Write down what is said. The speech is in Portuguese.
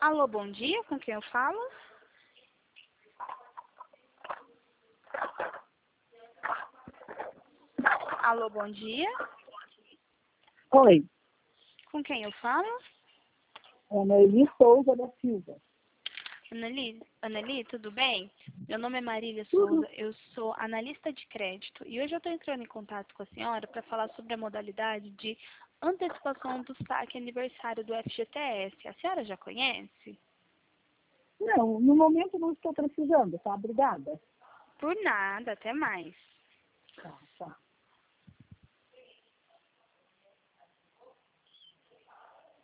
Alô, bom dia, com quem eu falo? Alô, bom dia, Oi, com quem eu falo? Anneli Souza da Silva. Anneli, tudo bem? Meu nome é Marília Tudo. Souza, eu sou analista de crédito e hoje eu estou entrando em contato com a senhora para falar sobre a modalidade de antecipação do saque aniversário do FGTS. A senhora já conhece? Não, no momento não estou precisando, tá? Obrigada. Por nada, até mais. Tá, tá.